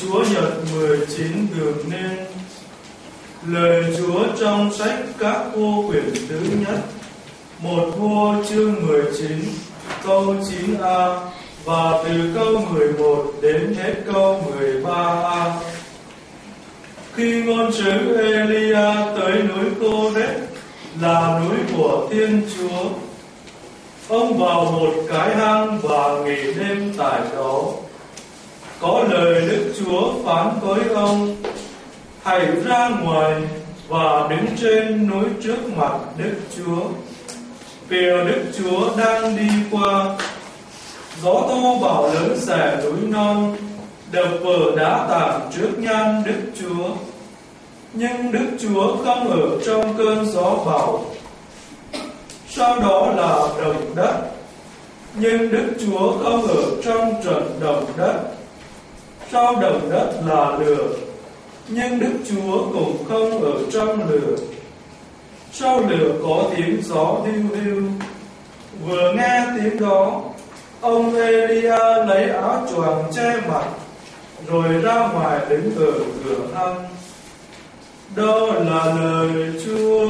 Chúa Nhật 19 được nên. Lời Chúa trong sách Các Vua quyển thứ nhất, 1 Vua chương 19 câu 9a và từ câu 11 đến hết câu 13a. Khi ngôn sứ Elia tới núi Cô-rét là núi của Thiên Chúa, ông vào một cái hang và nghỉ đêm tại đó. Có lời Đức Chúa phán với ông: hãy ra ngoài và đứng trên núi trước mặt Đức Chúa. Vì Đức Chúa đang đi qua. Gió to bão lớn xẻ núi non, đập vỡ đá tảng trước nhan Đức Chúa. Nhưng Đức Chúa không ở trong cơn gió bão. Sau đó là động đất. Nhưng Đức Chúa không ở trong trận động đất. Sau động đất là lửa. Nhưng Đức Chúa cũng không ở trong lửa. Sau lửa có tiếng gió hiu hiu. Vừa nghe tiếng đó, ông Elia lấy áo choàng che mặt, rồi ra ngoài đứng ở cửa hang. Đó là lời Chúa.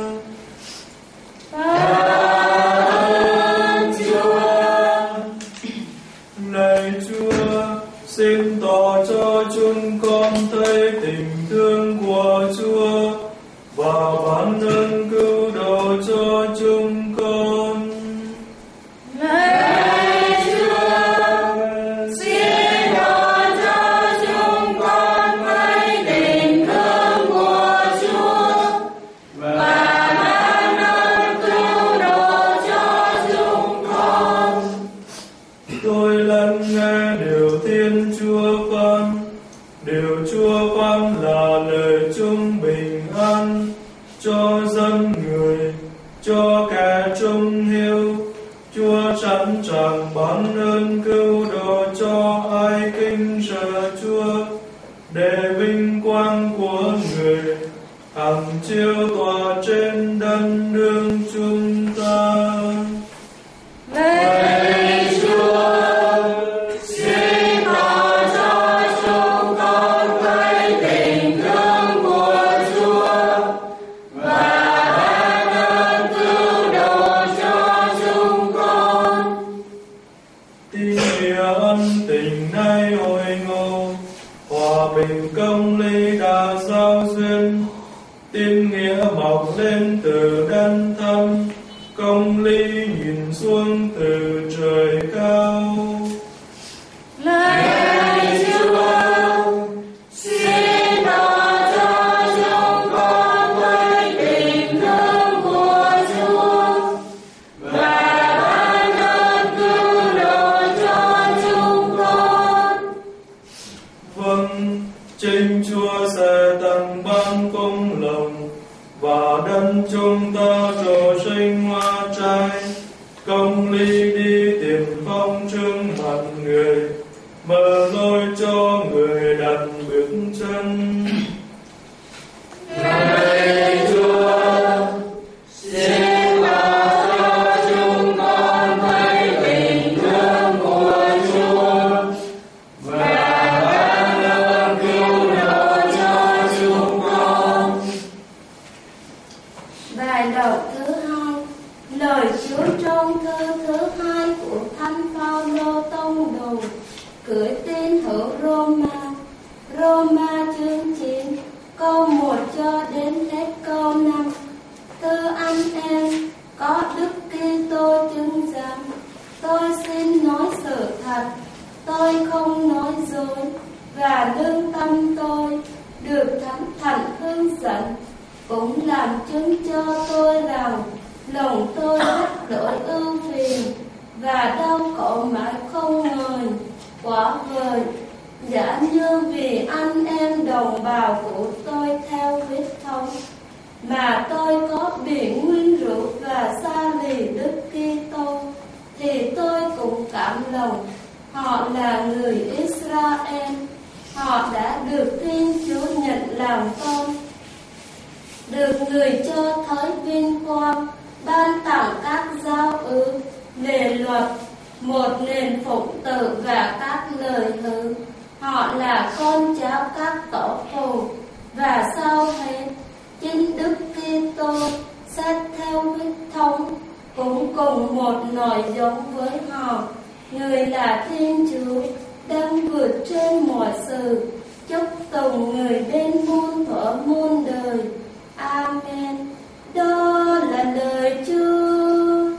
Ơn Chúa. Lạy Chúa, xin tỏ cho chúng con thấy tình thương của Chúa và ban ơn cứu độ cho chúng con. Lạy Chúa, xin tỏ cho chúng con thấy tình thương của Chúa và ban ơn cứu độ cho chúng con. Tôi lắng nghe điều Thiên Chúa phán. Điều Chúa phán là lời chung bình an cho dân người, cho kẻ trung hiếu. Chúa sẵn sàng ban ơn cứu độ cho ai kính sợ Chúa, để vinh quang của người hằng chiếu tỏa trên đất nước chúng ta. Lạy Chúa, xin tỏ cho chúng con thấy tình thương của Chúa và ban ơn cứu độ cho chúng con. Tin nghĩa ân tình nay hồi ngộ, hòa bình công lý đã giao duyên. Tin nghĩa mọc lên từ đất thâm, công lý nhìn xuống từ trời cao. Lạy Chúa, xin tỏ cho chúng con thấy tình thương của Chúa và ban ơn cứu độ cho chúng con. Vâng, chính Chúa sẽ tặng ban công lòng và đất chúng ta trổ sinh hoa trái. Công lý đi tiền phong trước mặt người, mở lối cho người đặt bước chân. Lạy Chúa, xin tỏ cho chúng con thấy tình thương của Chúa và ban ơn cứu độ cho chúng con. Bài đọc thứ 2. Lời Chúa trong thư thứ 2 của Thánh Phaolô tông đồ gửi tín hữu Roma. Roma chương 9 câu 1 cho đến hết câu 5. Thưa anh em, có Đức Kitô chứng giám, tôi xin nói sự thật, tôi không nói dối, và lương tâm tôi được Thánh Thần hướng dẫn cũng làm chứng cho tôi rằng lòng tôi rất đổi ưu phiền và đau khổ mãi không ngời. Quả vời, giả như vì anh em đồng bào của tôi theo huyết thống mà tôi có bị nguyên rủa và xa lìa Đức Kitô, thì tôi cũng cảm lòng. Họ là người Israel, họ đã được Thiên Chúa nhận làm con, được người cho thấy vinh quang, ban tặng các giao ước, lề luật, một nền phụng tự và các lời hứa. Họ Họ là con cháu các tổ phụ, và sau hết chính Đức Kitô xét theo huyết thống cũng cùng một nòi giống với họ. Người là Thiên Chúa đang vượt trên mọi sự, chúc tùng người đến muôn thuở muôn đời. Amen. Đó là lời Chúa.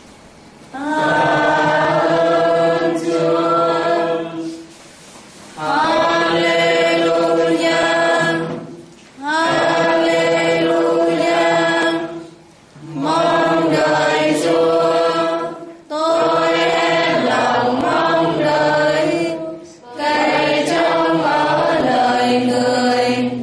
Ơn Chúa. Hallelujah. Hallelujah. Mong đợi Chúa. Tôi hết lòng mong đợi, cậy trông ở lời người.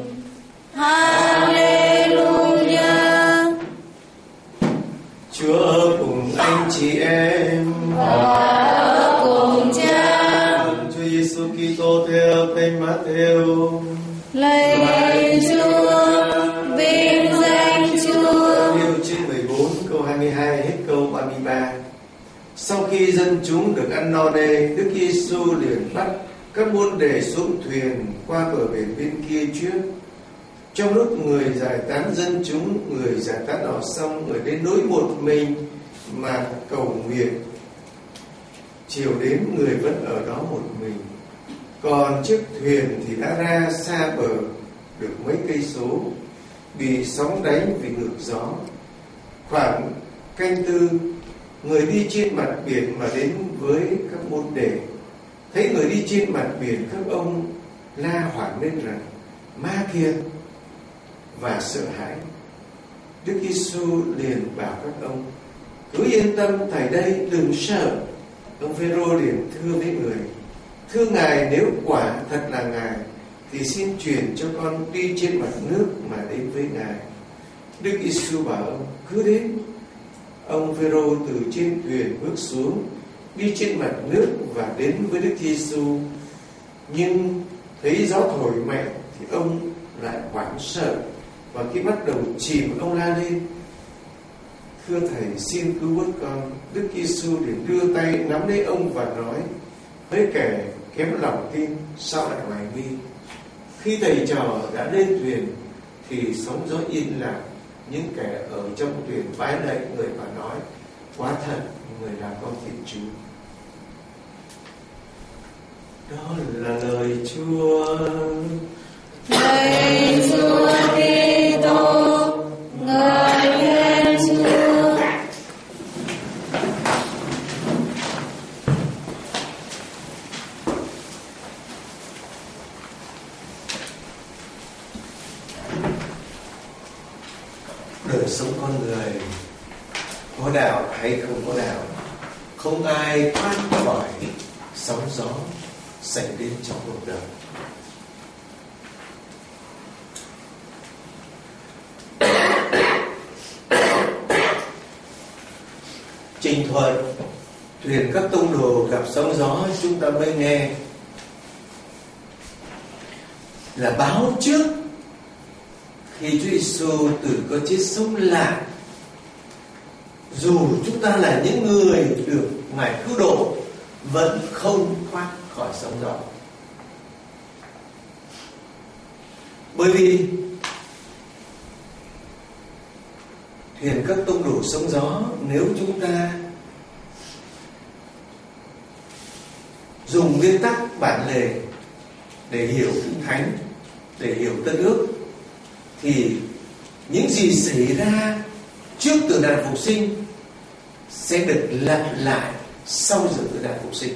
Hallelujah. Chúa ở cùng anh chị em Và ở cùng Cha. Chúa Giêsu Kitô theo Thánh Matthew. Lạy Chúa, vinh danh Chúa. Điều chương 14 câu 22 hết câu 33. Sau khi dân chúng được ăn no nê, Đức Giêsu liền bắt các môn đệ xuống thuyền qua bờ biển bên kia trước. Trong lúc người giải tán dân chúng, người giải tán họ xong, người đến nỗi một mình mà cầu nguyện. Chiều đến người vẫn ở đó một mình. Còn chiếc thuyền thì đã ra xa bờ được mấy cây số, bị sóng đánh vì ngược gió. Khoảng canh tư, người đi trên mặt biển mà đến với các môn đệ. Thấy người đi trên mặt biển, các ông la hoảng lên rằng: ma kia! Và sợ hãi. Đức Giêsu liền bảo các ông: cứ yên tâm, thầy đây, đừng sợ. Ông Phêrô liền thưa với người: thưa Ngài, nếu quả thật là Ngài thì xin truyền cho con đi trên mặt nước mà đến với Ngài. Đức Giêsu bảo ông: cứ đến. Ông Phêrô từ trên thuyền bước xuống, đi trên mặt nước và đến với Đức Giêsu. Nhưng thấy gió thổi mạnh thì ông lại hoảng sợ, và khi bắt đầu chìm, ông la lên: thưa thầy, xin cứu vớt con. Đức Giêsu liền đưa tay nắm lấy ông và nói: với kẻ kém lòng tin, sao lại hoài nghi? Khi thầy trò đã lên thuyền thì sóng gió yên lặng. Những kẻ ở trong thuyền vái lạy người và nói: quá thật, người là con Thiên Chúa. Đó là lời Chúa. Lạy Chúa Kitô, ngợi khen Chúa. Đời sống con người có đạo hay không có đạo, không ai thoát khỏi sóng gió xảy đến trong cuộc đời. Trình thuật thuyền các tông đồ gặp sóng gió, chúng ta mới nghe là báo trước khi Chúa Giêsu từ có chết sống lại. Dù chúng ta là những người được Ngài cứu độ, vẫn không thoát khỏi sóng gió. Bởi vì thuyền các tông đồ sóng gió, nếu chúng ta dùng nguyên tắc bản lề để hiểu Kinh Thánh, để hiểu Tân Ước, thì những gì xảy ra trước tử nạn phục sinh sẽ được lặp lại sau giờ tử nạn phục sinh.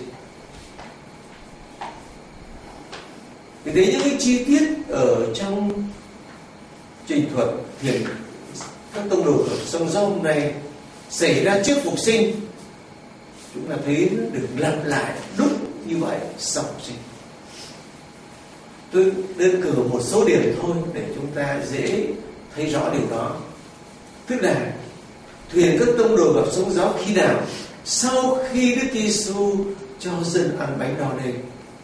Vì thế những cái chi tiết ở trong trình thuật thuyền các tông đồ ở sông Giông này xảy ra trước phục sinh, chúng ta thấy nó được lặp lại đúng như vậy sau phục sinh. Tôi đơn cử một số điểm thôi để chúng ta dễ thấy rõ điều đó. Tức là thuyền các tông đồ gặp sóng gió khi nào? Sau khi Đức Giêsu cho dân ăn bánh đo nê,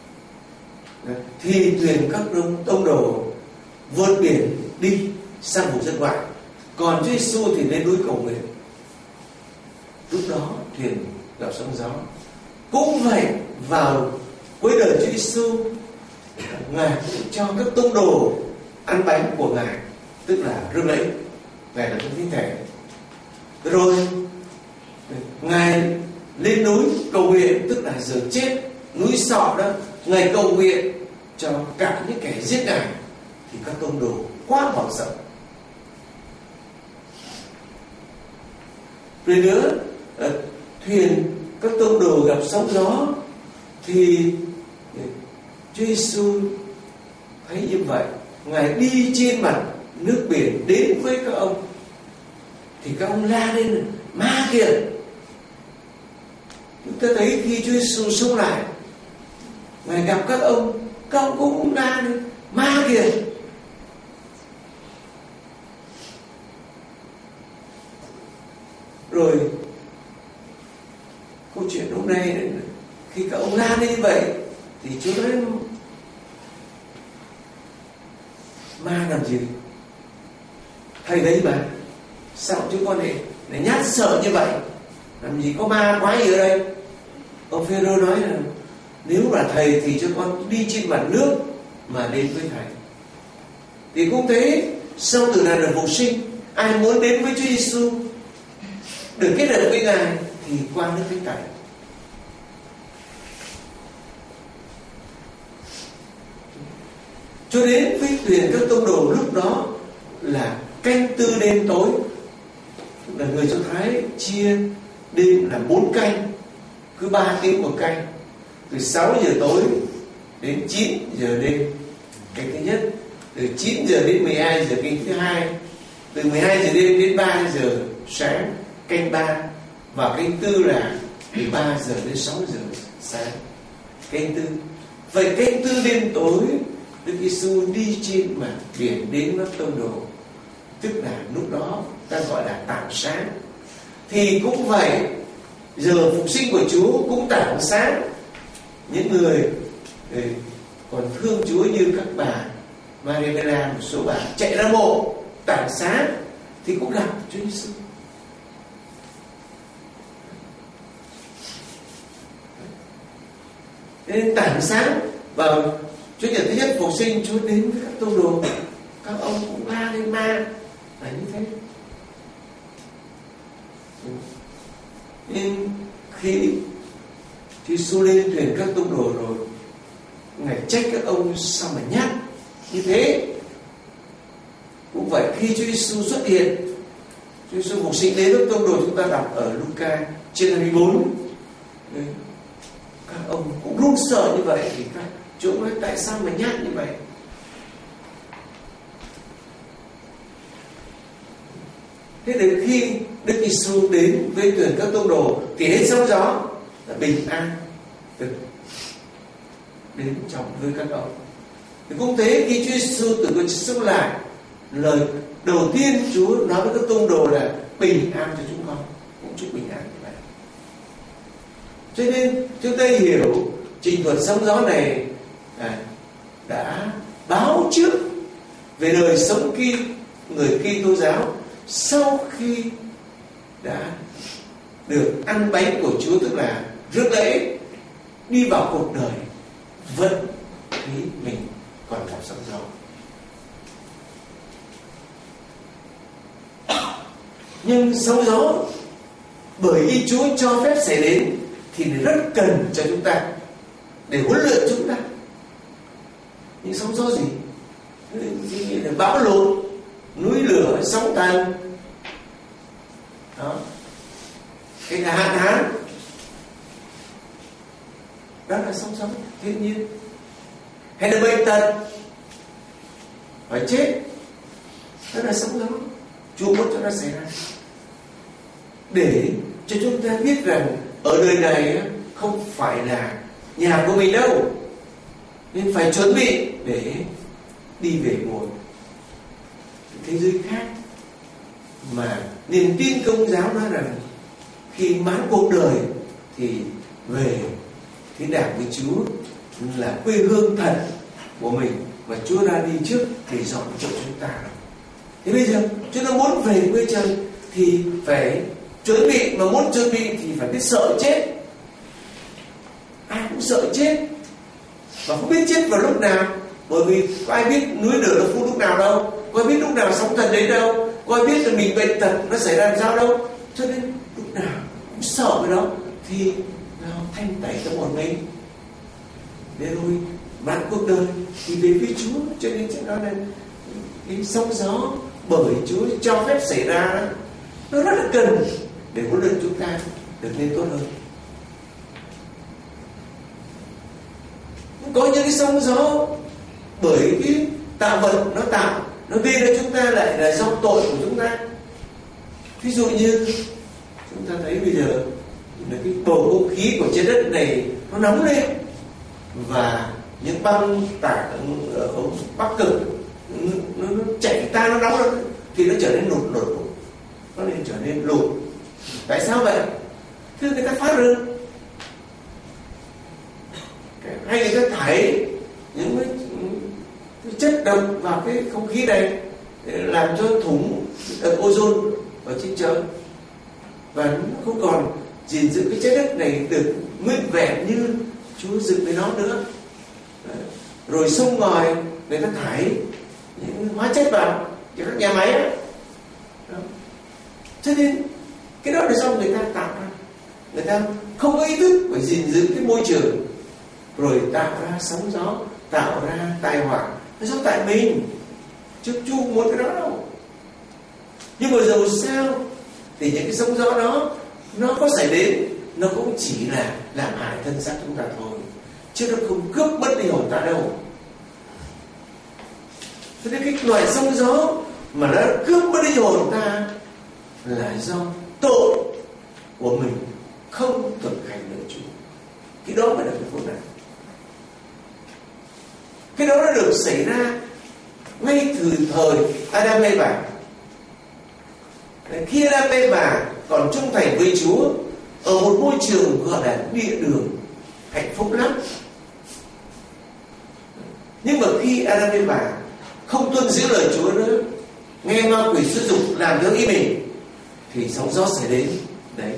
thì thuyền các tông đồ vượt biển đi sang vùng dân ngoại, còn Chúa Giêsu thì lên núi cầu nguyện. Lúc đó thuyền gặp sóng gió. Cũng vậy, vào cuối đời Chúa Giêsu Ngài cũng cho các tông đồ ăn bánh của Ngài, tức là rước lễ. Ngài là trong thánh thể. Rồi Ngài lên núi cầu nguyện, tức là giờ chết, núi Sọ đó, Ngài cầu nguyện cho cả những kẻ giết Ngài, thì các tông đồ quá hoảng sợ. Rồi nữa, thuyền các tông đồ gặp sóng gió, thì Chúa Giêsu thấy như vậy, Ngài đi trên mặt nước biển đến với các ông, thì các ông la lên: ma kìa! Chúng ta thấy khi Chúa Giêsu sống lại, Ngài gặp các ông cũng la lên: ma kìa! Rồi câu chuyện hôm nay, khi các ông la lên như vậy, thì Chúa nói: ma làm gì? Thầy đấy mà, sao chứ con này nhát sợ như vậy? Làm gì có ma quái gì ở đây? Ông Phêrô nói là: nếu là thầy thì cho con đi trên mặt nước mà đến với thầy. Thì cũng thế, sau từ này là phục sinh, ai muốn đến với Chúa Giêsu, được kết hợp với Ngài, thì qua nước Thánh Tẩy. Cho đến với thuyền các tông đồ lúc đó là canh tư đêm tối, là người Do Thái chia đêm là 4 canh, cứ 3 tiếng một canh, từ 6 giờ tối đến 9 giờ đêm canh thứ nhất, từ 9 giờ đến 12 giờ canh thứ hai, từ 12 giờ đêm đến 3 giờ sáng canh 3, và canh tư là từ 3 giờ đến 6 giờ sáng canh tư. Vậy canh tư đêm tối, Đức Giêsu đi trên mặt biển đến với tông đồ, tức là lúc đó ta gọi là tảng sáng. Thì cũng vậy, giờ phục sinh của Chúa cũng tảng sáng. Những người còn thương Chúa như các bà Maria, một số bà chạy ra mộ tảng sáng, thì cũng gặp Chúa Giêsu. Nên tảng sáng vào Chúa nhật thứ nhất phục sinh, Chúa đến với các tông đồ, các ông cũng la lên ma, là như thế. Nhưng khi Chúa Giêsu lên thuyền các tông đồ rồi, Ngài trách các ông sao mà nhát như thế. Cũng vậy, khi Chúa Giêsu xuất hiện, Chúa Giêsu phục sinh đến với tông đồ, chúng ta đọc ở Luca chương 24, các ông cũng run sợ như vậy, thì các Chúa nói: tại sao mà nhát như vậy? Thế đến khi Đức Giêsu đến với thuyền các tông đồ, thì hết sóng gió là bình an được đến trong với các ông. Thì cũng thế, khi Chúa Giêsu từ cuộc sống lại, lời đầu tiên Chúa nói với các tông đồ là bình an cho chúng con, cũng chúc bình an như vậy. Cho nên chúng ta hiểu trình thuật sóng gió này đã báo trước về đời sống người Kitô giáo sau khi đã được ăn bánh của Chúa, tức là rước lễ, đi vào cuộc đời vẫn thấy mình còn gặp sóng gió. Nhưng sóng gió bởi vì Chúa cho phép xảy đến thì rất cần cho chúng ta để huấn luyện chúng ta. Nhưng sóng gió gì? Như là bão lụt, núi lửa, sóng thần, đó, hay là hạn hán, đó là sóng gió thiên nhiên. Hay là bệnh tật, phải chết, đó là sóng gió Chúa muốn cho nó xảy ra, để cho chúng ta biết rằng ở đời này không phải là nhà của mình đâu, nên phải chuẩn bị để đi về một thế giới khác. Mà niềm tin Công giáo nói rằng khi mãn cuộc đời thì về thiên đàng với Chúa, là quê hương thật của mình, và Chúa ra đi trước thì dọn chỗ chúng ta. Thế bây giờ chúng ta muốn về quê trời thì phải chuẩn bị, mà muốn chuẩn bị thì phải biết sợ chết. Ai cũng sợ chết, và không biết chết vào lúc nào. Bởi vì có ai biết núi lửa nó phun lúc nào đâu, có ai biết lúc nào sóng thần đến đâu, có ai biết là mình bệnh tật nó xảy ra làm sao đâu. Cho nên lúc nào cũng sợ cái đó thì nó thanh tẩy tâm hồn mình để rồi bạn cuộc đời thì về với Chúa. Cho nên chúng nói là cái sóng gió bởi Chúa cho phép xảy ra đó, nó rất là cần để huấn luyện chúng ta được nên tốt hơn. Có những cái sóng gió bởi cái tạo vật nó tạo, nó gây ra chúng ta lại là do tội của chúng ta. Ví dụ như chúng ta thấy bây giờ là cái bầu không khí của trái đất này nó nóng lên, và những băng tảng ở Bắc Cực nó chảy ta, nó nóng lên thì nó trở nên lụt, nó nên trở nên lụt. Tại sao vậy? Thứ người ta phá rừng, hay người ta thải những cái chất độc vào cái không khí này để làm cho thủng tầng ozone ở trên trời, và nó không còn gìn giữ cái trái đất này được nguyên vẹn như Chúa dựng với nó nữa. Rồi sông ngòi người ta thải những hóa chất vào cho các nhà máy đó. Cho nên cái đó là do người ta tạo ra, người ta không có ý thức phải gìn giữ cái môi trường, rồi tạo ra sóng gió, tạo ra tai họa. Nó do tại mình, chứ Chúa không muốn cái đó đâu. Nhưng mà dầu sao thì những cái sóng gió đó nó có xảy đến, nó cũng chỉ là làm hại thân xác chúng ta thôi, chứ nó không cướp mất đi hồn ta đâu. Cho nên cái loại sóng gió mà nó cướp mất đi hồn ta là do tội của mình không thực hành lời Chúa. Cái đó mới là cái phước này. Cái đó đã được xảy ra ngay từ thời Adam Eva. Khi Adam Eva còn trung thành với Chúa ở một môi trường gọi là địa đường hạnh phúc lắm. Nhưng mà khi Adam Eva không tuân giữ lời Chúa nữa, nghe ma quỷ sử dụng làm theo ý mình, thì sóng gió xảy đến đấy.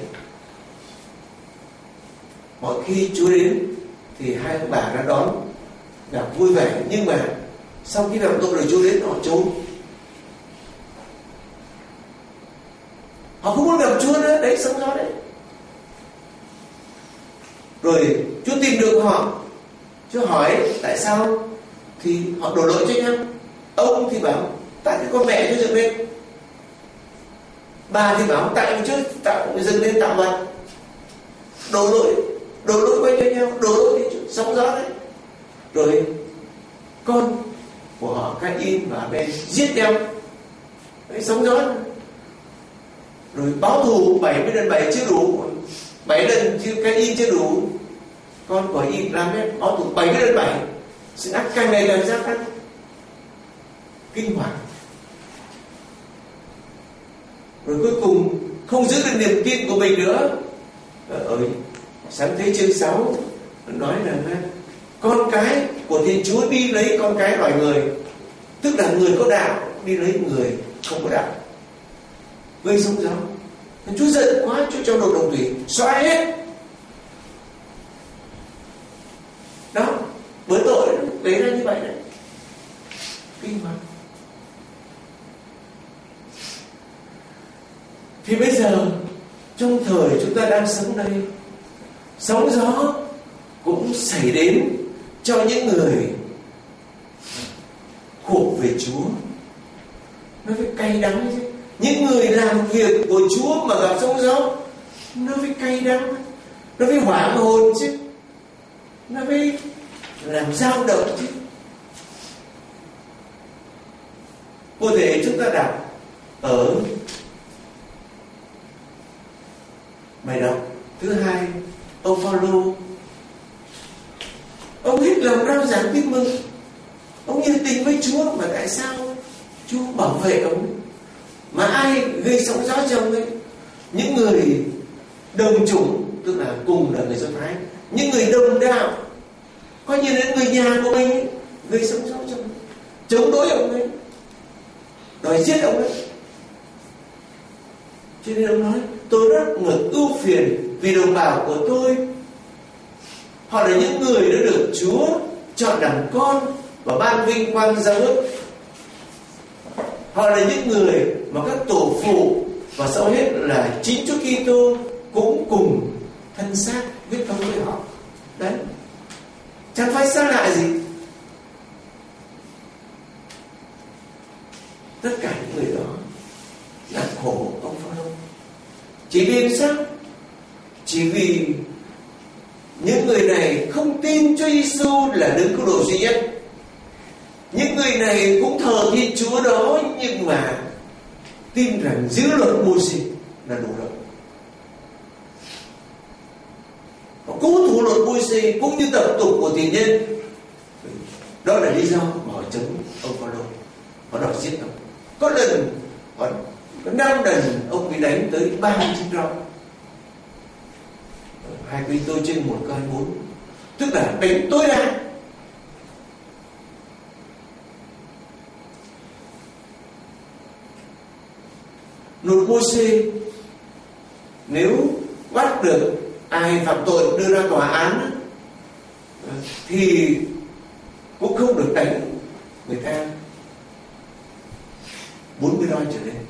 Mọi khi Chúa đến thì hai ông bà đã đón gặp vui vẻ, nhưng mà sau khi làm tội lời Chúa đến, họ trốn, họ không muốn gặp Chúa nữa. Đấy, sóng gió đấy. Rồi Chúa tìm được họ, Chúa hỏi tại sao, thì họ đổ lỗi cho nhau. Ông thì bảo tại cái con mẹ Chúa dựng lên, bà thì bảo tại Chúa dựng lên tạo vật. Đổ lỗi quay cho nhau, đổ lỗi thì sóng gió đấy. Rồi con của họ Cain và Abel giết nhau, đấy, sóng gió. Rồi báo thù 70 lần 7 chưa đủ, 7 lần Cain chưa đủ, con của Lamek báo thù 70 lần 7, sự ác càng ngày càng gia tăng, kinh hoàng. Rồi cuối cùng không giữ được niềm tin của mình nữa. Ở Sáng Thế chương 6 nói rằng con cái của Thiên Chúa đi lấy con cái loài người, tức là người có đạo đi lấy người không có đạo, gây sóng gió. Chúa giận quá, Chúa cho nồi đồng thủy xóa hết. Đó, với tội lấy ra như vậy đấy, kinh hoàng. Thì bây giờ trong thời chúng ta đang sống đây, sóng gió cũng xảy đến cho những người thuộc về Chúa. Nó phải cay đắng chứ. Những người làm việc của Chúa mà gặp sóng gió, nó phải cay đắng, nó phải hoảng hồn chứ, nó phải làm dao động chứ. Cụ thể chúng ta đọc ở bài đọc thứ 2, ông Phaolô, ông hết lòng rao giảng tin mừng, ông nhiệt tình với Chúa, mà tại sao Chúa bảo vệ ông? Mà ai gây sóng gió cho ông ấy? Những người đồng chủng, tức là cùng là người Do Thái, những người đồng đạo, coi như là người nhà của mình ấy, gây sóng gió cho ông, chống đối ông ấy, đòi giết ông ấy. Cho nên ông nói tôi rất ưu phiền vì đồng bào của tôi, họ là những người đã được Chúa chọn làm con và ban vinh quang giao ước. Họ là những người mà các tổ phụ và sau hết là chính Chúa Kitô cũng cùng thân xác huyết thống với họ. Đấy, chẳng phải xa lạ gì. Tất cả những người đó là khổ ông Pharaoh. Chỉ vì sao? Chỉ vì những người này không tin Chúa Giêsu là đấng cứu độ duy nhất. Những người này cũng thờ Thiên Chúa đó, nhưng mà tin rằng giữ luật Mô-sê là đủ rồi. Họ cố thủ luật Mô-sê cũng như tập tục của tiền nhân. Đó là lý do mà họ chống ông Pharaoh. Họ đòi giết ông. Có lần họ 5 lần ông bị đánh tới 39 roi. 2 Cô-rinh-tô trên 1:24, tức là đánh tối đa. Luật Mô-sê nếu bắt được ai phạm tội đưa ra tòa án thì cũng không được đánh người ta 40 roi trở lên.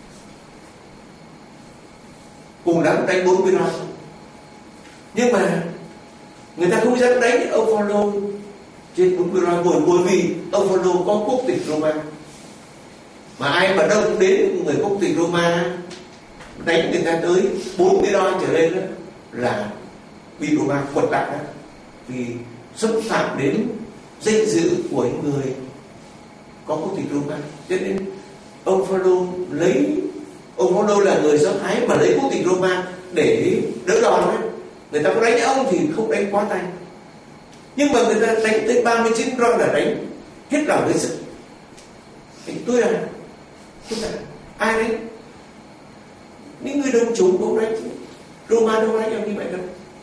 Cùng lắm đánh 40 roi. Nhưng mà người ta không dám đánh ông Pharaoh trên 40 roi, bởi vì ông Pharaoh có quốc tịch Roma. Mà ai mà đông đến người quốc tịch Roma đánh người ta tới 40 roi trở lên đó, là bị Roma quật lại đó, vì xâm phạm đến danh dự của những người có quốc tịch Roma. Cho nên ông Pharaoh là người Do Thái mà lấy quốc tịch Roma để đỡ đòn đấy. Người ta có đánh ông thì không đánh quá tay, nhưng mà người ta đánh tới 39 roi là đánh hết lòng hết sức. Tôi là ai đấy? Những người đồng chúng cũng đánh chứ. Roma đâu đánh ông như vậy đâu.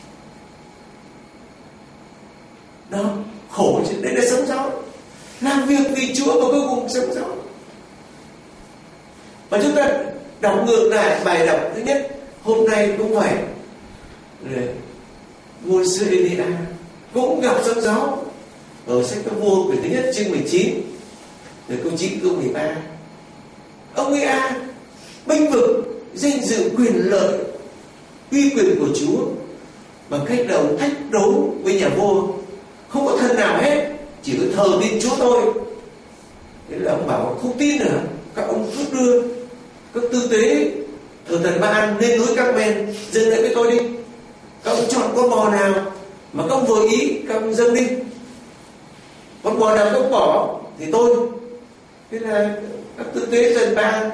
Đó, khổ chứ. Đấy là sống sót, làm việc vì Chúa và cuối cùng sống sót. Và chúng ta đọc ngược lại bài đọc thứ nhất hôm nay cũng vậy. Vua xưa Elia cũng gặp sóng gió ở sách các vua quyển thứ nhất chương 19 rồi câu 9 câu 13. Ông Ea bênh vực danh dự quyền lợi uy quyền của Chúa bằng cách đầu thách đấu với nhà vua. Không có thần nào hết, chỉ có thờ tin Chúa thôi. Thế là ông bảo không tin nữa, các ông cứ đưa các tư tế thờ thần Ba-an lên núi Các-men dâng lại với tôi đi. Các ông chọn con bò nào mà các ông vừa ý, các ông dâng đi. Con bò nào các ông bỏ thì tôi. Thế là các tư tế thần Ba-an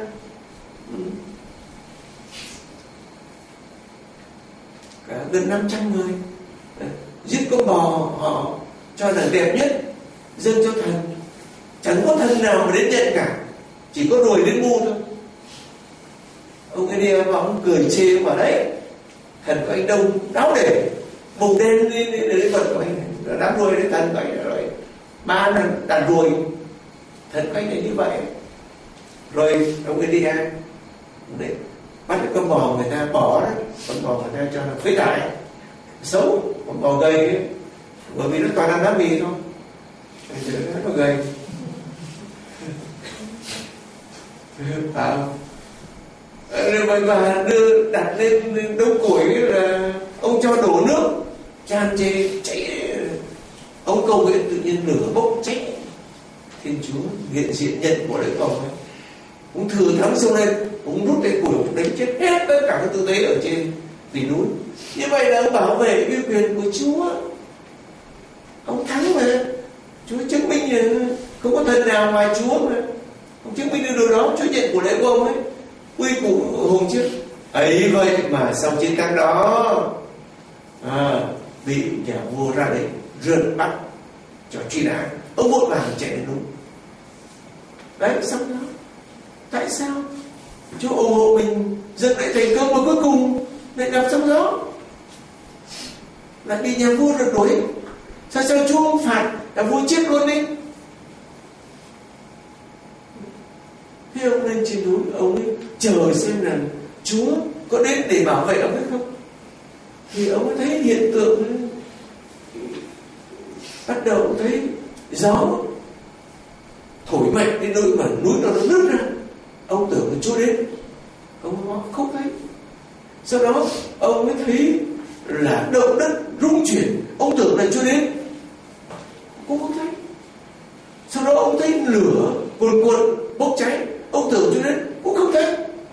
cả gần 500 người giết con bò họ cho là đẹp nhất dâng cho thần. Chẳng có thần nào mà đến nhận cả, chỉ có đuổi đến mua thôi. Ông Elia mà ông cười chê mà đấy, thần của anh đông đáo để bùng đen lên vật của anh này, đám đuôi đấy, thần của anh rồi 3 lần đàn đuôi, thần của anh này như vậy. Rồi ông Elia đấy, bắt được con bò người ta bỏ đấy, con bò người ta cho nó phế thải xấu, con bò gầy ấy, bởi vì nó toàn ăn đá mì thôi, nó gầy. Rồi mà đưa đặt lên đống củi là ông cho đổ nước chan chê cháy, ông cầu nguyện tự nhiên lửa bốc cháy. Thiên Chúa hiện diện nhận của đấy cầu ấy, ông thừa thắng xuống lên, ông rút cái củi đánh chết hết tất cả các tư tế ở trên đỉnh núi. Như vậy là ông bảo vệ uy quyền của Chúa, ông thắng mà. Chúa chứng minh là không có thần nào ngoài Chúa mà. Ông chứng minh được điều đó, Chúa nhận của lễ của ông ấy, uy của hùng trước ấy. Vậy mà sau chiến thắng đó bị nhà vua ra lệnh rượt bắt cho truy nã. Ông vội vàng chạy đến núi. Đấy, xong đó. Tại sao Chúa ủng hộ mình dâng lại thành công mà cuối cùng lại gặp sóng gió, lại bị nhà vua rượt đuổi? Sao Chúa không phạt là vua chết luôn đi? Thế ông lên trên núi, ông ấy chờ xem là Chúa có đến để bảo vệ ông hay không. Thì ông ấy thấy hiện tượng, bắt đầu thấy gió thổi mạnh đến nỗi mà núi nó nứt ra. Ông tưởng là Chúa đến, ông không thấy. Sau đó ông mới thấy là động đất rung chuyển, ông tưởng là Chúa đến, cũng không thấy. Sau đó ông thấy lửa cuồn cuộn bốc cháy, ông tưởng Chúa đến, cũng không thấy.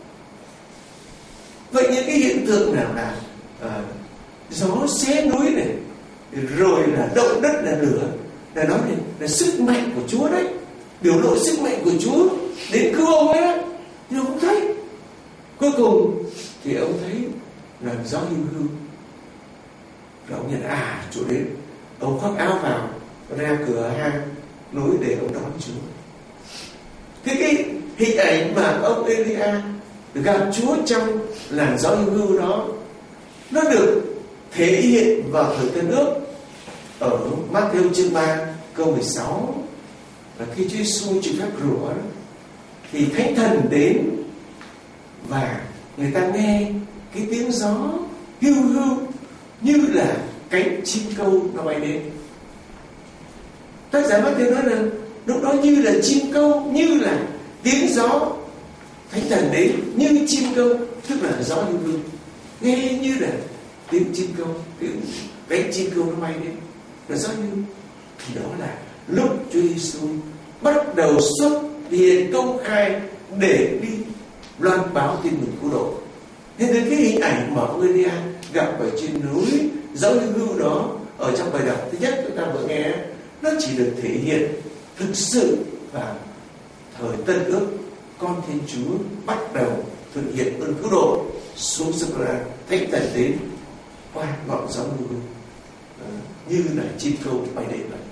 Vậy những cái hiện tượng nào là gió xé núi này, rồi là động đất là lửa, là nói này là sức mạnh của Chúa đấy, biểu lộ sức mạnh của Chúa đến cứu ông ấy, nhưng ông không thấy. Cuối cùng thì ông thấy là gió hiu hiu, rồi ông nhận Chúa đến. Ông khoác áo vào ra cửa hang núi để ông đón Chúa. Cái hình ảnh mà ông Elia gặp Chúa trong làn gió hiu hiu đó, nó được thể hiện vào thời Tân Ước ở Matthew chương 3 câu 16. Và khi Chúa Giêsu chịu phép rủa thì Thánh Thần đến và người ta nghe cái tiếng gió hiu hiu như là cánh chim câu nó bay đến. Tác giả Matthew nói là lúc đó như là chim câu, như là tiếng gió, Thánh Thần đến như chim câu, tức là gió hiu hiu, nghe như là tiếng chim câu, tiếng cánh chim câu nó bay đến, là gió hiu. Thì đó là lúc Chúa Giêsu bắt đầu xuất hiện công khai để đi loan báo tin mừng cứu độ. Nên đến cái hình ảnh mà ông Elia gặp ở trên núi gió hiu hiu đó, ở trong bài đọc thứ nhất chúng ta vừa nghe, nó chỉ được thể hiện thực sự vào thời Tân Ước. Con Thiên Chúa bắt đầu thực hiện ơn cứu độ xuống sông Ra, Thánh Thần đến qua ngọn gió hiu hiu, như là chim câu bay đến vậy.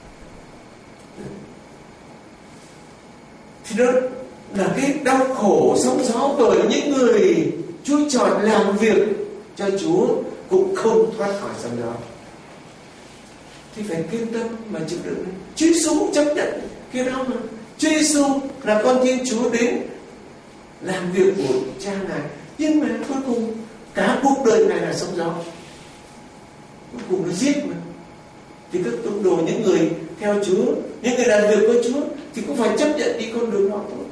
Thì đó là cái đau khổ sóng gió bởi những người Chúa chọn làm việc cho Chúa cũng không thoát khỏi sóng gió. Thì phải kiên tâm mà chịu đựng. Chúa Giêsu chấp nhận cái đó mà. Chúa Giêsu là con Thiên Chúa đến làm việc của Cha Ngài, nhưng mà cuối cùng cả cuộc đời Ngài là sóng gió, cuối cùng nó giết mà. Thì các tông đồ, những người theo Chúa, những người làm việc với Chúa thì cũng phải chấp nhận đi con đường đó thôi.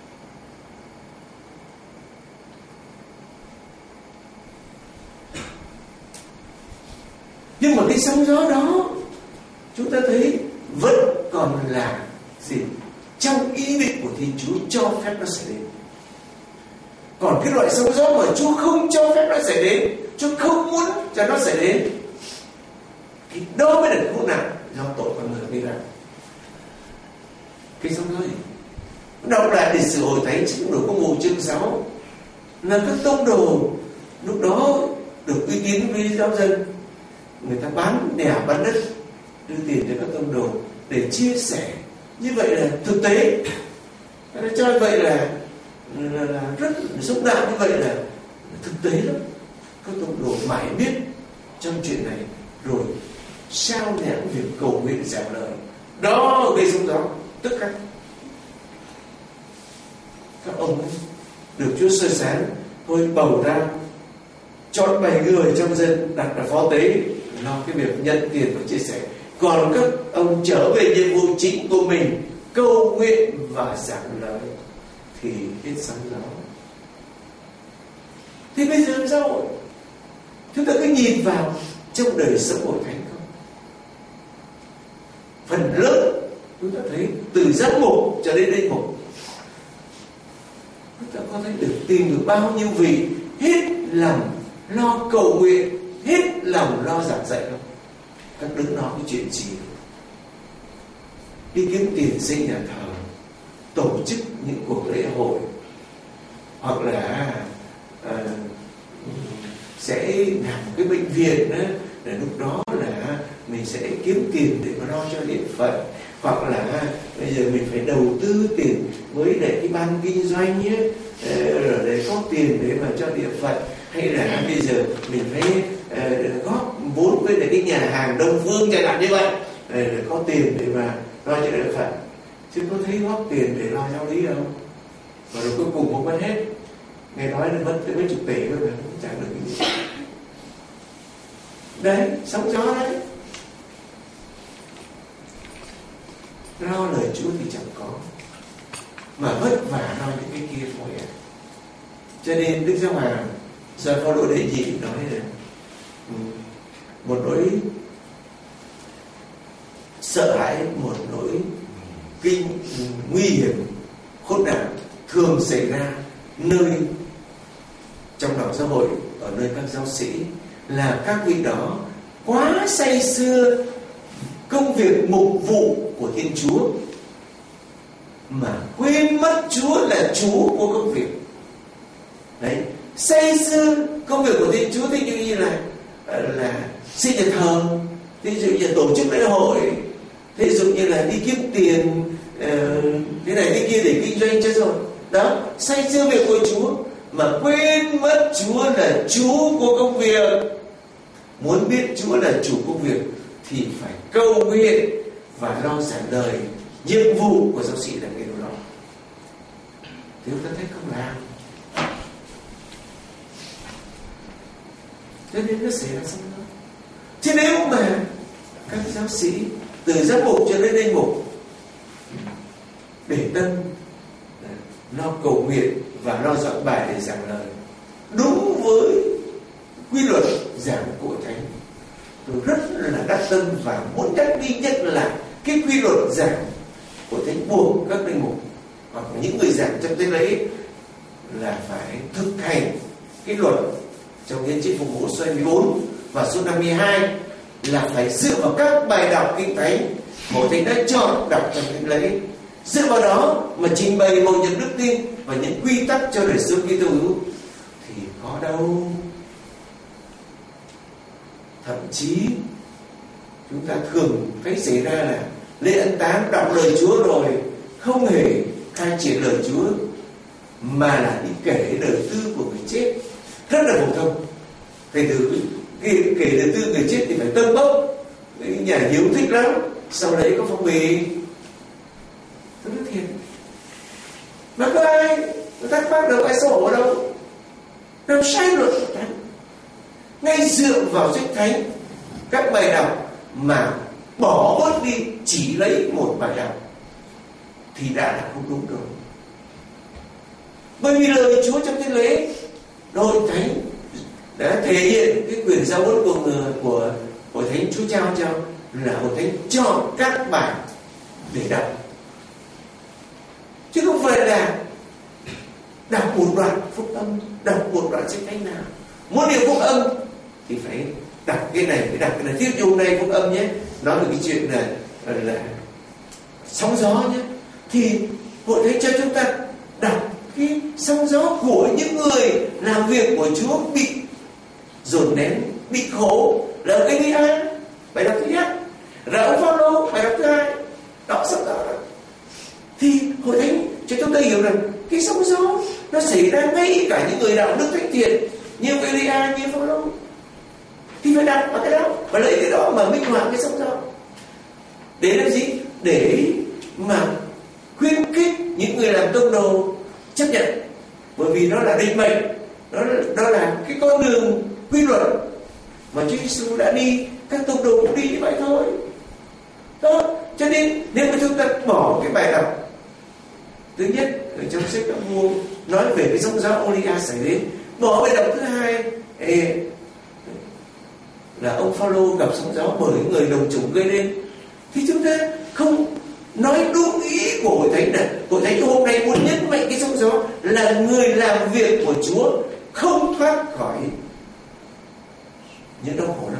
Nhưng mà cái sóng gió đó chúng ta thấy vẫn còn là gì? Trong ý định của Thiên Chúa cho phép nó xảy đến. Còn cái loại sóng gió mà Chúa không cho phép nó xảy đến, Chúa không muốn cho nó xảy đến, thì đó mới là khổ nạn do tội con người gây ra. Cái sóng gió gì? Đọc lại lịch sử Hội Thánh Chính Đồ Công vụ chương 6 là các tông đồ lúc đó được uy tín với giáo dân, người ta bán nhà bán đất, đưa tiền cho các tông đồ để chia sẻ. Như vậy là thực tế, nó cho vậy là rất xúc động, như vậy là thực tế lắm. Các tông đồ mãi biết trong chuyện này rồi sao nhãn việc cầu nguyện giảm lời, đó gây sóng gió tức khắc. Các ông ấy được Chúa soi sáng, thôi bầu ra chọn 7 người trong dân đặt là phó tế, lo cái việc nhận tiền và chia sẻ. Còn các ông trở về nhiệm vụ chính của mình, cầu nguyện và giảng lời, thì hết sóng gió. Thì bây giờ làm sao? Chúng ta cứ nhìn vào trong đời sống Hội Thánh không? Phần lớn chúng ta thấy từ giám mục cho đến linh mục, chúng ta có thấy được tìm được bao nhiêu vị hết lòng lo cầu nguyện, hết lòng lo giảng dạy không? Các đứng nói cái chuyện gì? Đi kiếm tiền xây nhà thờ, tổ chức những cuộc lễ hội, hoặc là sẽ làm một cái bệnh viện đó, để lúc đó là mình sẽ kiếm tiền để mà lo cho địa phận, hoặc là bây giờ mình phải đầu tư tiền với lại cái ban kinh doanh ấy, để có tiền để mà cho địa phận, hay là bây giờ mình phải góp vốn với lại cái nhà hàng Đông Phương chẳng hạn như vậy, để có tiền để mà lo cho địa phận. Chứ có thấy góp tiền để lo giáo lý đâu, và rồi cuối cùng cũng mất hết. Nghe nói là mất tới mấy chục tỷ rồi mà cũng chẳng được cái gì. Đấy, sóng gió đấy. lo lời Chúa thì chẳng có, mà vất vả lo những cái kia thôi ạ. Cho nên Đức Giáo Hoàng Gioan Phaolô đệ nhị nói là một nỗi sợ hãi, một nỗi nguy hiểm khốn nạn thường xảy ra nơi trong đạo xã hội, ở nơi các giáo sĩ, là các vị đó quá say sưa công việc mục vụ của Thiên Chúa mà quên mất Chúa là Chúa của công việc. Đấy, say sưa công việc của Thiên Chúa, thì như là xây nhà thờ, ví dụ như tổ chức lễ hội, ví dụ như là đi kiếm tiền thế này thế kia để kinh doanh cho rồi. Đó, say sưa việc của Chúa mà quên mất Chúa là Chúa của công việc. Muốn biết Chúa là chủ công việc thì phải cầu nguyện và lo trả lời nhiệm vụ của giáo sĩ là cái điều đó. Thì chúng ta thấy không làm, cho nên nó xảy ra xong đó. Chứ nếu mà các giáo sĩ từ giám mục cho đến linh mục để tâm lo cầu nguyện và lo soạn bài để giảng lời đúng với quy luật giảng của Thánh, tôi rất là đắc tâm và muốn nhắc đi nhất là cái quy luật giảng của Thánh buộc các linh mục hoặc những người giảng trong tế lễ là phải thực hành cái luật trong Hiến Chế Phục Vụ số 24 và số 52 là phải dựa vào các bài đọc kinh thánh Hội Thánh đã chọn đọc trong thánh lễ, dựa vào đó mà trình bày bầu nhận đức tin và những quy tắc cho đời sống Kitô hữu thì có đâu. Thậm chí chúng ta thường thấy xảy ra là lễ ân táng đọc lời Chúa rồi không hề khai triển lời Chúa mà là đi kể đời tư của người chết, rất là phổ thông. Thầy từ kể đời tư người chết thì phải tâng bốc, nhà hiếu thích lắm, sau đấy có phong bì. Tôi nói thiệt, mà có ai thắc mắc được ai sổ ở đâu, làm sai luật của Thánh. Ngay dựa vào sách Thánh, các bài đọc mà bỏ bớt đi chỉ lấy một bài đọc thì đã là không đúng rồi. Bởi vì lời Chúa trong thánh lễ, Hội Thánh đã thể hiện cái quyền giao huấn của Hội Thánh Chúa trao cho là Hội Thánh chọn các bài để đọc, chứ không phải là đọc một đoạn phúc âm, đọc một đoạn sách Thánh nào. Muốn điều phúc âm thì phải đọc cái này, phải đọc cái này. Thí dụ này phúc âm nhé, nói về cái chuyện là sóng gió nhé, thì Hội Thánh cho chúng ta đọc cái sóng gió của những người làm việc của Chúa bị dồn nén, bị khổ, là ông Elia, bài đọc thứ nhất, là ông Phaolô, bài đọc thứ hai. Đọc xong đó thì Hội Thánh cho chúng ta hiểu rằng cái sóng gió nó xảy ra ngay cả những người đạo đức thánh thiện như Elia, như Phaolô, thì phải đặt vào cái đó và lấy cái đó mà minh họa cái sóng gió. Để làm gì? Để mà khuyến khích những người làm tông đồ chấp nhận, bởi vì nó là định mệnh, đó là cái con đường quy luật mà Chúa Giêsu đã đi, các tông đồ cũng đi như vậy thôi. Đó, cho nên nếu mà chúng ta bỏ cái bài đọc thứ nhất ở trong sách Các Vua nói về cái sóng gió Olia xảy đến, bỏ bài đọc thứ hai là ông Phaolô gặp sóng gió bởi người đồng chủng gây nên, thì chúng ta không nói đúng ý của Hội Thánh này. Hội Thánh hôm nay muốn nhấn mạnh cái sóng gió là người làm việc của Chúa không thoát khỏi những đau khổ đâu.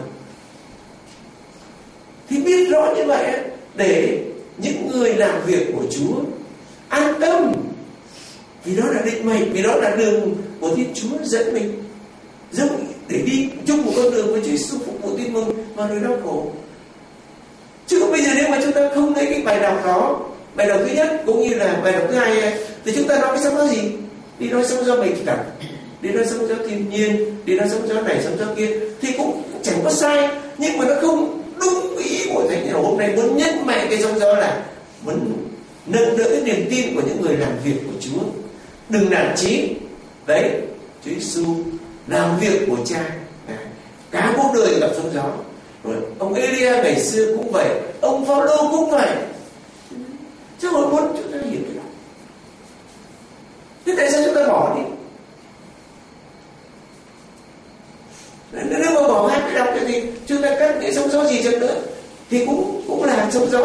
Thì biết rõ như vậy để những người làm việc của Chúa an tâm, vì đó là định mệnh, vì đó là đường của Thiên Chúa dẫn mình để đi chung một con đường với Chúa Giêsu phục vụ tin mừng vào nơi đau khổ. Chứ không bây giờ nếu mà chúng ta không lấy cái bài đọc đó, bài đọc thứ nhất cũng như là bài đọc thứ hai, thì chúng ta nói cái sóng gió gì? Đi nói sóng gió bệnh tật, đi nói sóng gió thiên nhiên, đi nói sóng gió này sóng gió kia, thì cũng chẳng có sai, nhưng mà nó không đúng ý của Thánh. Hôm nay muốn nhấn mạnh cái sóng gió là muốn nâng đỡ niềm tin của những người làm việc của Chúa, đừng nản chí. Đấy, Chúa Giêsu làm việc của Cha, cả cuộc đời gặp sóng gió. Rồi ông Elia ngày xưa cũng vậy, ông Phaolô cũng vậy.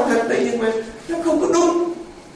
thật đấy, nhưng mà nó không có đúng.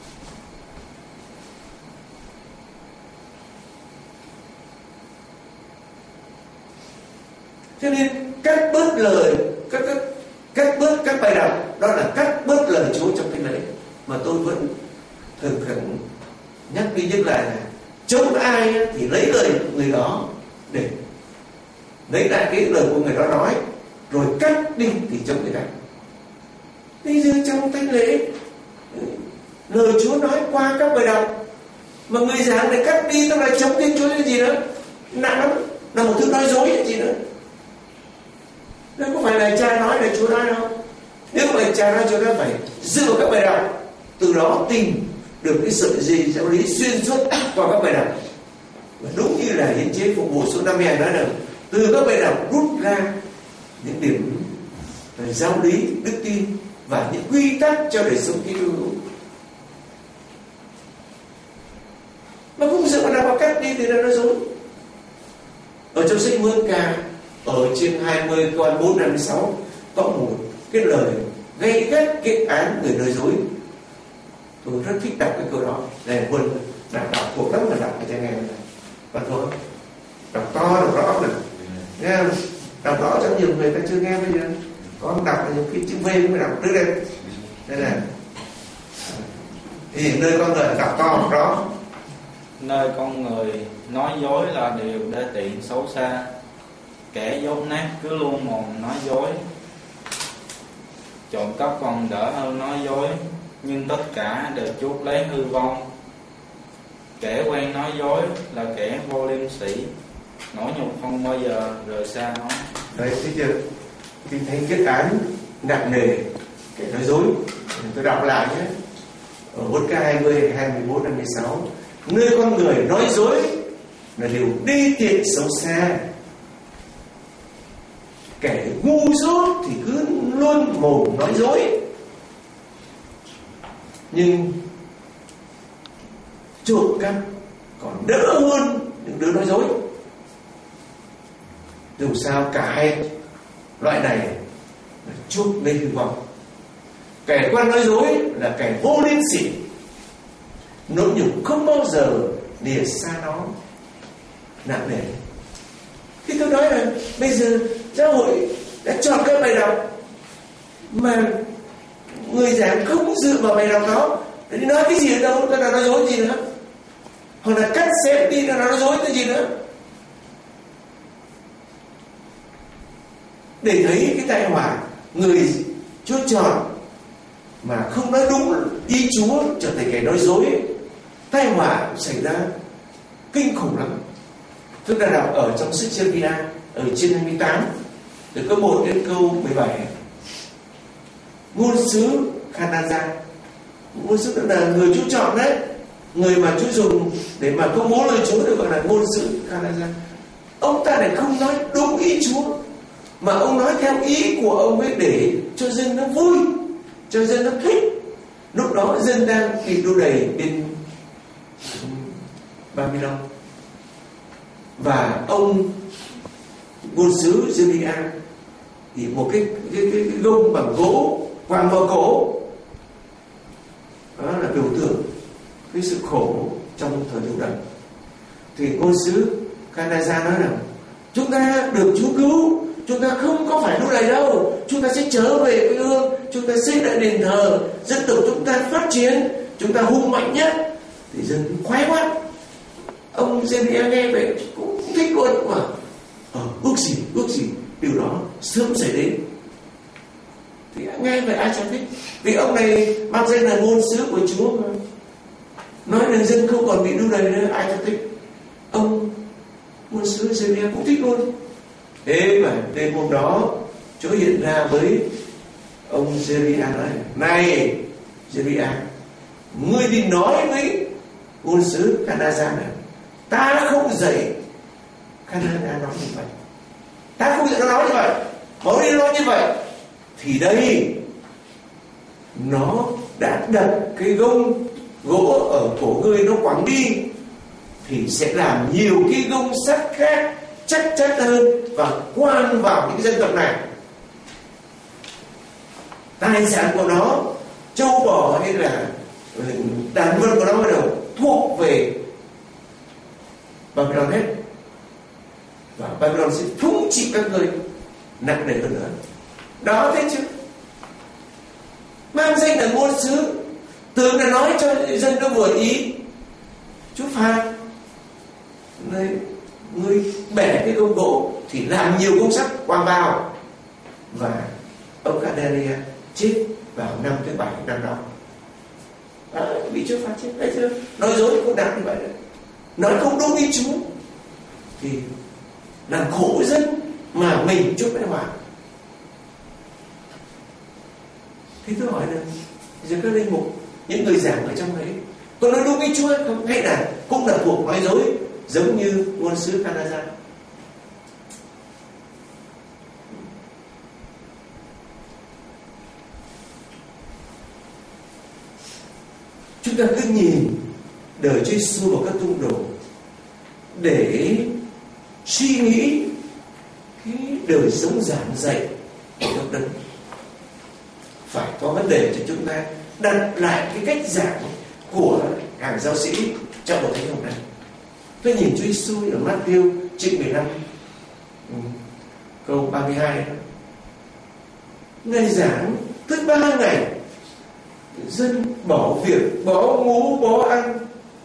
Cho nên cắt bớt lời, cắt bớt các bài đọc, đó là cắt bớt lời Chúa trong thánh lễ. Mà tôi vẫn thường khẩn nhắc đi nhắc lại là chống ai thì lấy lời người đó để lấy lại cái lời của người đó nói, rồi cắt đi thì chống người ta. Bây giờ trong thánh lễ lời Chúa nói qua các bài đọc, mà người giảng để cắt đi, tức là chống Thiên Chúa cái gì nữa, nặng lắm, là một thứ nói dối cái gì nữa. Đây có phải là cha nói là Chúa nói đâu. Nếu mà cha nói Chúa nói, phải dựa vào các bài đọc, từ đó tìm được cái sợi dây giáo lý xuyên suốt qua các bài đọc. Và đúng như là hiến chế phục vụ số 52 nói là từ các bài đọc rút ra những điểm giáo lý, đức tin và những quy tắc cho đời sống Kitô hữu. Mà không dựa vào nào mà cắt đi thì nó nói dối. Ở trong sách Mương Ca, ở trên 20 câu 4-56 có một cái lời gây gắt kết án người nói dối. Tôi rất thích đọc cái câu đó. Này quân đọc cuộc lắm mà đọc cho nghe này. Và thôi đọc to đọc rõ này, nghe không? Đọc rõ cho nhiều người ta chưa nghe bây giờ. Con đọc là những cái chữ V mới đọc trước đây. Đây là thì nơi con người đọc to đọc rõ. Nơi con người nói dối là điều đê tiện xấu xa, kẻ dốt nát cứ luôn mồm nói dối. Trộm cắp còn đỡ hơn nói dối, nhưng tất cả đều chuốc lấy hư vong. Kẻ quen nói dối là kẻ vô liêm sỉ, nỗi nhục không bao giờ rời xa nó. Đấy, thấy chưa? Kinh Thánh kết án nặng nề kẻ nói dối. Tôi đọc lại nhé. Ở Mốt Ca 20, 24, 26. Nơi con người nói dối là điều đi tiện xấu xa, kẻ ngu dốt thì cứ luôn mồm nói dối. Nhưng trộm cắp còn đỡ hơn những đứa nói dối. Dù sao cả hai loại này là chuốc lấy hy vọng. Kẻ quan nói dối là kẻ vô liêm sỉ, nỗi nhục không bao giờ lìa xa nó, nặng nề. Thì tôi nói là bây giờ giáo hội đã chọn các bài đọc mà người giảng không dựa vào bài đọc đó để nói cái gì ở đâu, nó nói dối gì nữa, hoặc là cắt xếp đi nó nói dối cái gì nữa, để thấy cái tai họa người Chúa chọn mà không nói đúng ý Chúa trở thành kẻ nói dối. Tai họa xảy ra kinh khủng lắm. Chúng ta đọc ở trong sách Jeremia ở trên 28 từ câu 1 đến câu 17. Ngôn sứ Khanazan, ngôn sứ tức là người Chúa chọn đấy, người mà Chúa dùng để mà công bố lời Chúa được gọi là ngôn sứ Khanazan. Ông ta lại không nói đúng ý Chúa, mà ông nói theo ý của ông ấy để cho dân nó vui, cho dân nó thích. Lúc đó dân đang bị đô đầy bên Babylon, và ông ngôn sứ Jeremia thì một cái gông bằng gỗ quàng vào cổ, đó là biểu tượng cái sự khổ trong thời Lưu Đày. Thì ngôn sứ Khanazan nói rằng chúng ta được Chúa cứu, chúng ta không có phải Lưu Đày đâu, chúng ta sẽ trở về quê hương, chúng ta xây lại đền thờ, dân tộc chúng ta phát triển, chúng ta hùng mạnh nhất. Thì dân khoái quá. Ông Jeremia nghe vậy cũng thích luôn mà. Ước gì điều đó sớm xảy đến. Thì nghe vậy ai chẳng thích, vì ông này mang danh là ngôn sứ của Chúa mà. Nói rằng dân không còn bị đu đầy nữa, ai chẳng thích. Ông ngôn sứ Jeremia cũng thích luôn. Thế mà đêm hôm đó Chúa hiện ra với ông Jeremia nói: này Jeremia, ngươi đi nói với ngôn sứ Khanazan này, ta không dạy Khanazan nói như vậy, ta không dạy nó nói như vậy, mà đi nói như vậy thì đây nó đã đặt cái gông gỗ ở cổ ngươi, nó quẳng đi thì sẽ làm nhiều cái gông sắt khác chắc chắn hơn và quan vào những dân tộc này. Tài sản của nó hay là đàn vân của nó bắt đầu thuộc về Babylon hết, và Babylon sẽ thống trị các ngươi nặng nề hơn nữa. Đó, thấy chưa? Mang danh là ngôn sứ, tưởng là nói cho dân nó vừa ý. Chú phạt người bẻ cái công gỗ thì làm nhiều công sắt quăng vào, và ông Cadaria chết vào năm thứ 7 năm đó. Đó, bị Chúa phạt chết. Thấy chưa? Nói dối cũng nặng như vậy đấy. Nói không đúng ý Chúa thì làm khổ dân mà mình Chúa mới hoàn. Thế tôi hỏi là giờ các linh mục, những người giảng ở trong đấy có nói đúng ý Chúa hay không, hay là cũng là thuộc nói dối giống như ngôn sứ Canada? Chúng ta cứ nhìn đời Chúa Giêsu và các tông đồ để suy nghĩ cái đời sống giảng dạy của các đấng. Phải có vấn đề cho chúng ta đặt lại cái cách giảng của hàng giáo sĩ trong bộ thánh hồng này. Tôi nhìn Chúa Giêsu ở Matthew chương 15 câu 32 đó. Ngài giảng tới 3 ngày, dân bỏ việc, bỏ ngủ, bỏ ăn,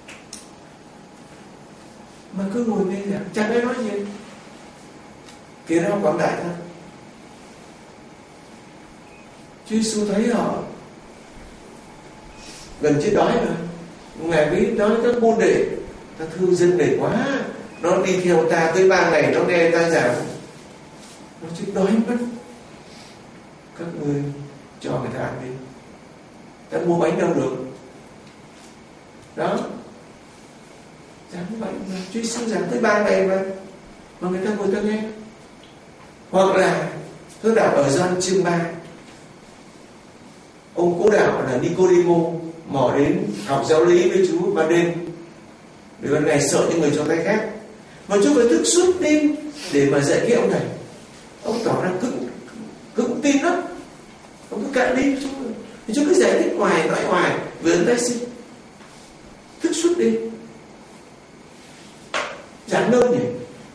mà cứ ngồi nghe giảng, chẳng ai nói gì. Kia nó quảng đại thôi. Chúa Giêsu thấy họ gần chết đói rồi, Ngài mới nói các môn đệ: ta thương dân này quá, nó đi theo ta tới 3 ngày, nó nghe ta giảng, nó chết đói mất. Các ngươi cho người ta ăn đi, ta mua bánh đâu được. Đó, giảng vậy mà Chúa Giêsu giảng tới 3 ngày mà người ta ngồi ta nghe. Hoặc là tôi đọc ở Gioan chương 3, ông cố đạo là Nicodemo mò đến học giáo lý với Chúa ban đêm, vì ban ngày sợ những người cho tay khác, mà Chúa phải thức suốt đêm để mà dạy cái ông này. Ông tỏ ra cứng tin lắm, ông cứ cạn đi Chúa, thì Chúa cứ giải thích hoài, nói hoài về ơn tái sinh, thức suốt đêm. Giảng đơn nhỉ?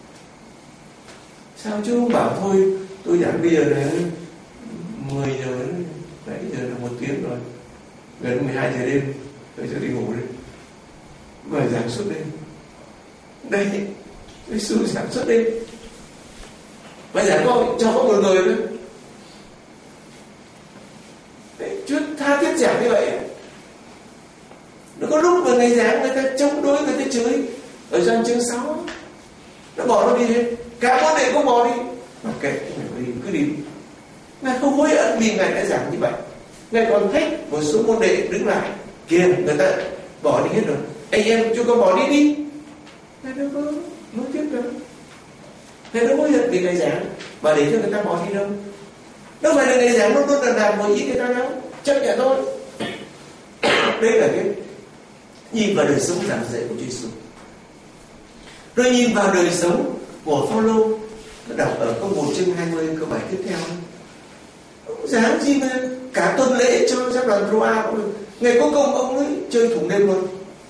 Sao Chúa không bảo thôi tôi giảng bây giờ là 10 giờ, nãy giờ là 1 tiếng rồi, gần 12 giờ đêm, tôi sẽ đi ngủ đi, mà giảng suốt đêm. Đây, Chúa Giêsu giảng suốt đêm, mà giảng cho có một người nữa. Chúa tha thiết giảng như vậy. Nó có lúc mà ngày giảng người ta chống đối, người ta chửi. Ở Gioan chương 6 nó bỏ nó đi hết, cả môn đệ cũng bỏ đi. Ok, cứ đi. Ngài không hối hận vì Ngài đã giảng như vậy. Ngài còn thách một số môn đệ đứng lại, kìa người ta bỏ đi hết rồi, anh em chưa có bỏ đi đi. Ngài đâu có nói tiếp đâu. Ngài đâu hối hận vì Ngài giảng mà để cho người ta bỏ đi đâu. Đâu phải là Ngài giảng luôn luôn là làm một ý người ta đâu, chấp nhận thôi. Đây là cái nhìn vào đời sống giảng dạy của Chúa Giêsu. Rồi nhìn vào đời sống của Phaolô, nó đọc ở câu 1 chương 20 câu 7 tiếp theo. Ông giảng gì mà cả tuần lễ cho giáp đoàn Troa, ngày cuối cùng ông ấy chơi thủng đêm luôn.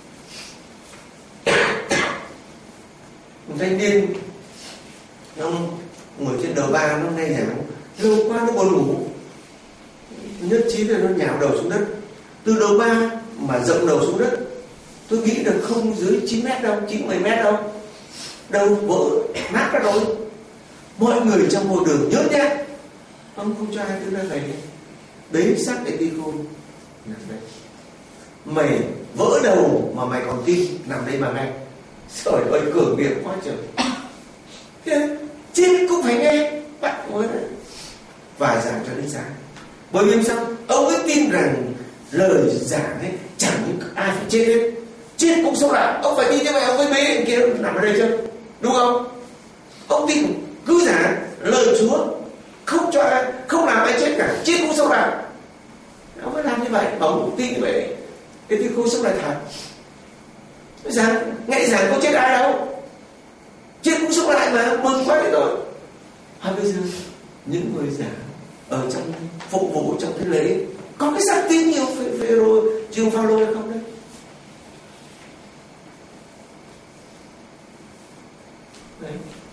Một thanh niên nó ngồi trên đầu ba, nó nghe giảng lâu quá nó buồn ngủ, nhất trí là nó nhào đầu xuống đất. Từ đầu ba mà dậm đầu xuống đất, tôi nghĩ là không dưới 9 mét đâu, 9-10 mét đâu, đầu vỡ nát ra rồi. Mọi người trong hội đường nhớ nhá, ông không cho ai thứ ra thầy đấy xác để đi khôn. Mày vỡ đầu mà mày còn tin, nằm đây mà nghe. Trời ơi, cường điệu quá trời. Chết cũng phải nghe, bắt mới đấy. Và giảng cho đến sáng. Bởi vì sao? Ông ấy tin rằng lời giảng ấy chẳng ai phải chết hết, chết cũng sống lại. Ông phải tin như vậy, ông phải bế anh kia nằm ở đây chưa, đúng không? Ông tin cứ giảng lời Chúa, không cho ai, không làm ai chết cả, chết cũng sống lại. Ông phải làm như vậy, ông cũng tin như vậy. Cái thứ khôi sống lại thật. Giảng, ngày giảng có chết ai đâu, chết cũng sống lại mà, mừng quá đấy rồi. Bây giờ những người giảng ở trong phục vụ trong thế lễ có cái xác tín nhiều Phêrô Chúa Phaolô hay không đấy? Đấy.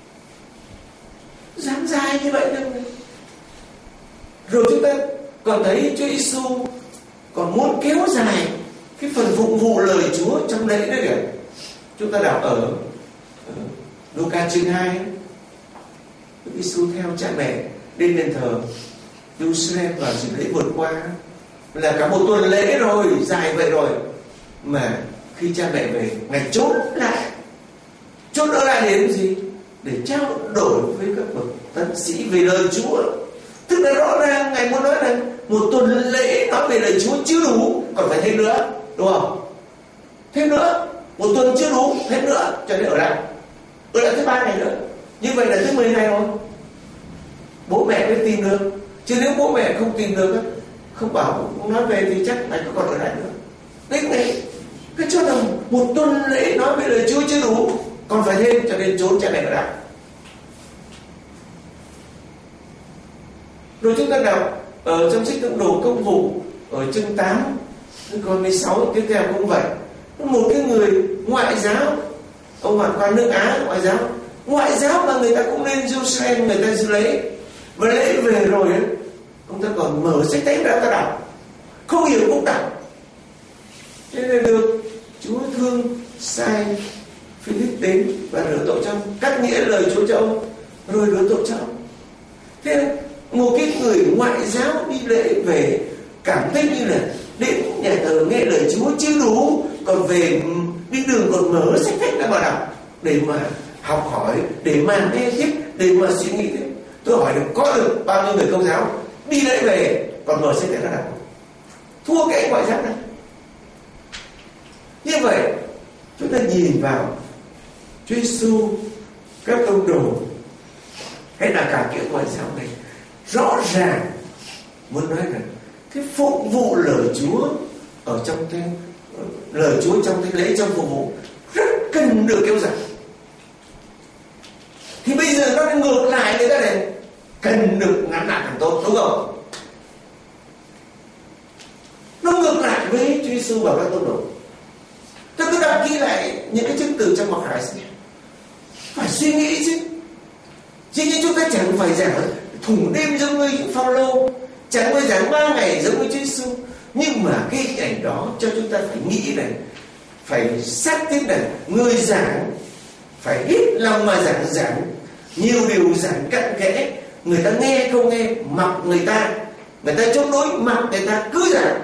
Dáng dài như vậy đâu. Rồi chúng ta còn thấy Chúa Giêsu còn muốn kéo dài cái phần phụng vụ lời Chúa trong lễ đấy kìa. Chúng ta đọc ở Luca chương 2, Chúa Giêsu theo cha mẹ đến đền thờ Jerusalem vào dịp lễ vượt qua, là cả một tuần lễ rồi, dài vậy rồi, mà khi cha mẹ về, Ngài chốt ở lại để làm gì? Để trao đổi với các bậc tấn sĩ về lời Chúa. Tức là rõ ràng Ngài muốn nói là một tuần lễ nói về lời Chúa chưa đủ, còn phải thêm nữa, đúng không? Thêm nữa, một tuần chưa đủ, thêm nữa, cho nên ở lại tới 3 ngày nữa. Như vậy là tới 10 ngày rồi. Bố mẹ mới tìm được, chứ nếu bố mẹ không tìm được, không bảo không nói về thì chắc lại còn ở lại nữa. Đấy này, cái cho là một tuần lễ nói về lời Chúa chưa đủ, còn phải thêm, cho nên trốn cha mẹ ở lại. Rồi chúng ta đọc ở trong sách Tông Đồ Công vụ ở chương 8 câu 16 tiếp theo cũng vậy. Một cái người ngoại giáo, ông hoàn quan nước Á, ngoại giáo mà người ta cũng lên Jerusalem, người ta dự lễ, và lễ về rồi ấy, ông ta còn mở sách thánh ra ta đọc, không hiểu cũng đọc. Thế nên được Chúa thương sai Philip đến và rửa tội cho ông, cắt nghĩa lời Chúa cho ông, rồi rửa tội cho ông. Thế một cái người ngoại giáo đi lễ về cảm thấy như là đến nhà thờ nghe lời Chúa chưa đủ, còn về đi đường còn mở sách thánh ra mà đọc, để mà học hỏi, để mà nghe tiếp, để mà suy nghĩ tiếp. Tôi hỏi được có được bao nhiêu người Công giáo đi lễ về còn mở sách thánh ra đọc? Thua cái ngoại giáo này. Như vậy chúng ta nhìn vào Chúa Giêsu, các tông đồ hay là cả kiểu ngoại giáo này, rõ ràng muốn nói là cái phục vụ lời Chúa ở trong cái lời Chúa trong cái lễ, trong phục vụ rất cần được kéo dài. Thì bây giờ nó ngược lại, người ta này cần được ngắn lại càng tốt, đúng không? Nó ngược lại với Chúa Giêsu và các tông đồ. Tôi cứ đọc ghi lại những cái chứng từ trong Mặc Khải xem, phải suy nghĩ chứ. Chứ chúng ta chẳng phải giảng thủng đêm giống như Phaolô, chẳng phải giảng 3 ngày giống như Chúa Giêsu, nhưng mà cái hình ảnh đó cho chúng ta phải nghĩ này, phải xác định này, người giảng phải hết lòng mà giảng nhiều điều, giảng cặn kẽ, người ta nghe không nghe mặc người ta chống đối mặc người ta cứ giảng.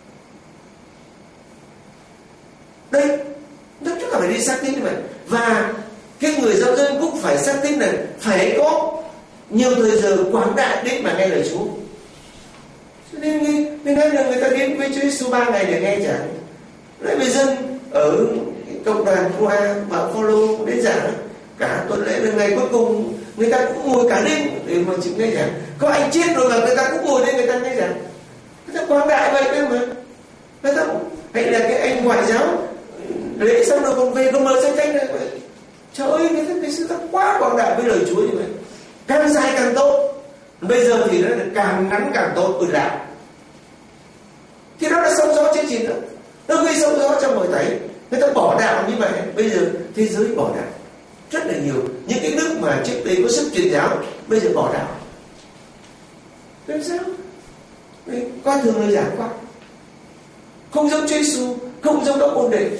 Đây, chúng ta phải đi xác định như vậy. Và cái người giáo dân cũng phải xác định là phải có nhiều thời giờ quảng đại đến mà nghe lời Chúa. Cho nên mình nói là người ta đến với Chúa Giêsu 3 ngày để nghe giảng. Đấy, người dân ở cộng đoàn Hoa và Phaolô đến giảng cả tuần lễ, đến ngày cuối cùng người ta cũng ngồi cả đêm để mà chịu nghe giảng. Có anh chết rồi mà người ta cũng ngồi đây người ta nghe giảng. Người ta quảng đại vậy đấy mà. Người ta hay là cái anh ngoại giáo lễ xong rồi còn về còn mở sách thánh này. Trời ơi, cái sự ta quá quảng đại với lời Chúa như vậy, càng dài càng tốt. Bây giờ thì nó càng ngắn càng tốt, lại thì nó đã sóng gió trên trình đó, nó gây sóng gió trong mọi thấy. Người ta bỏ đạo như vậy. Bây giờ thế giới bỏ đạo rất là nhiều. Những cái nước mà trước đây có sức truyền giáo bây giờ bỏ đạo. Làm sao? Coi thường lời giảng quá, không giống Chúa Giêsu, không giống các môn đệ.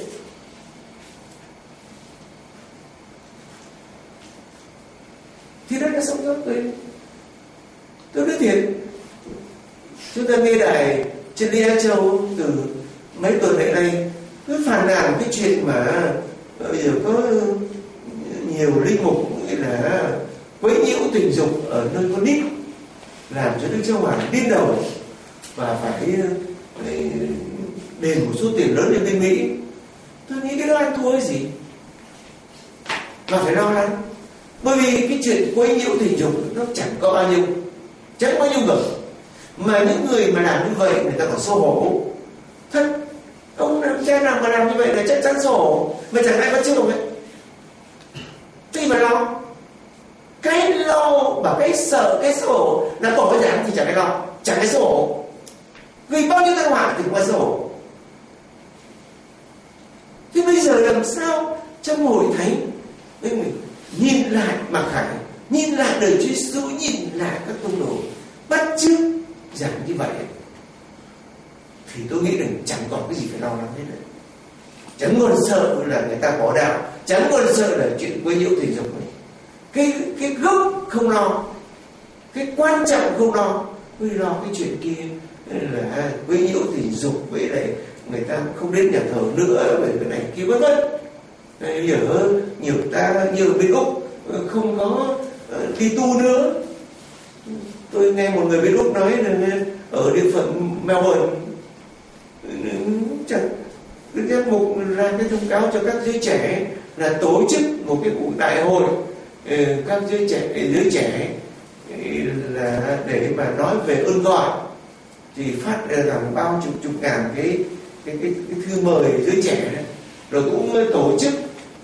Thì đó là sống gió tôi nói thiệt. Chúng ta nghe đài trên Lý Á Châu từ mấy tuần lại đây cứ phàn nàn cái chuyện mà bây giờ có nhiều linh mục nghĩa là quấy nhiễu tình dục ở nơi con nít, làm cho Đức Giáo Hoàng điên đầu và phải đền một số tiền lớn cho bên Mỹ. Tôi nghĩ cái đó ăn thua cái gì mà phải lo lắng. Bởi vì cái chuyện quấy nhiễu tình dục nó chẳng bao nhiêu người, mà những người mà làm như vậy người ta còn xấu hổ thật. Ông cha nào mà làm như vậy là chắc chắn xấu hổ, mà chẳng ai bắt chước ấy. Tuy mà lo, cái lo bảo cái sợ, cái xấu hổ là bỏ cái giảng thì chẳng ai lo, chẳng ai xấu hổ. Vì bao nhiêu tai họa thì không ai xấu hổ. giờ làm sao trong hội thánh mình nhìn lại Mặc Khải, nhìn lại đời Chúa Giêsu, nhìn lại các tông đồ bắt chước giảng như vậy, thì tôi nghĩ rằng chẳng còn cái gì phải lo lắng hết nữa. Chẳng còn sợ là người ta bỏ đạo, chẳng còn sợ là chuyện quấy nhiễu tình dục này. Cái gốc không lo, cái quan trọng không lo, mới lo cái chuyện kia là quấy nhiễu tình dục, với lại người ta không đến nhà thờ nữa, về cái này kia vân vân. Ở nhiều bên Úc không có đi tu nữa. Tôi nghe một người bên Úc nói là ở địa phận Melbourne, Đức Giám mục ra cái thông cáo cho các giới trẻ là tổ chức một cái cuộc đại hội các giới trẻ là để mà nói về ơn gọi, thì phát làm bao chục ngàn cái thư mời giới trẻ, rồi cũng tổ chức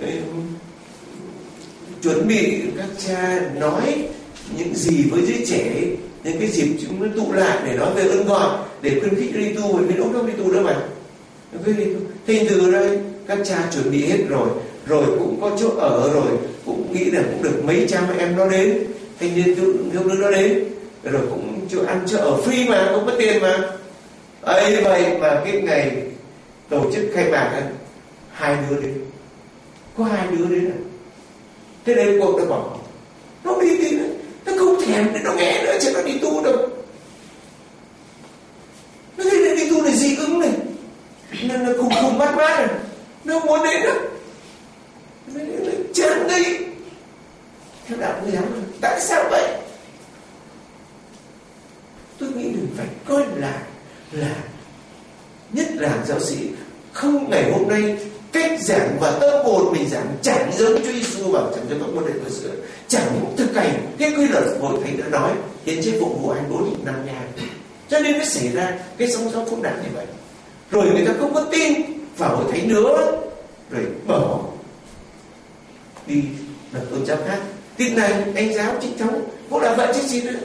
chuẩn bị các cha nói những gì với giới trẻ, những cái dịp chúng nó tụ lại để nói về ơn gọi, để khuyến khích đi tu. Vì bên Úc đâu đi tu đâu mà. Thế từ đây các cha chuẩn bị hết rồi cũng có chỗ ở, rồi cũng nghĩ là cũng được mấy cha em nó đến, thanh niên thiếu nữ nó đến, rồi cũng chỗ ăn chỗ ở free mà, không mất tiền mà. Ấy vậy mà cái ngày tổ chức khai mạc 2 đứa đến, có 2 đứa đến à? Thế đây cuộc nó bỏ, nó đi nữa, nó không thèm để nó nghe nữa, chứ nó đi tu đâu. Nó thấy là đi tu là dị ứng này, nên nó không bắt mát này, nó không muốn đến đâu, nó chán đi. Theo đạo Phật giáo, tại sao vậy? Tôi nghĩ mình phải coi là nhất là giáo sĩ không ngày hôm nay cách giảng và tâm hồn mình giảng chẳng giống Chúa Giêsu và chẳng giống các môn đệ thời xưa, chẳng thực hành cái quy luật hội thánh đã nói hiến chế phục vụ 24 năm nhà, cho nên nó xảy ra cái sóng gió phức tạp như vậy. Rồi người ta không có tin vào hội thánh nữa, rồi bỏ đi lập tôn giáo khác. Tin này anh giáo chính thống cũng là vậy chứ gì nữa.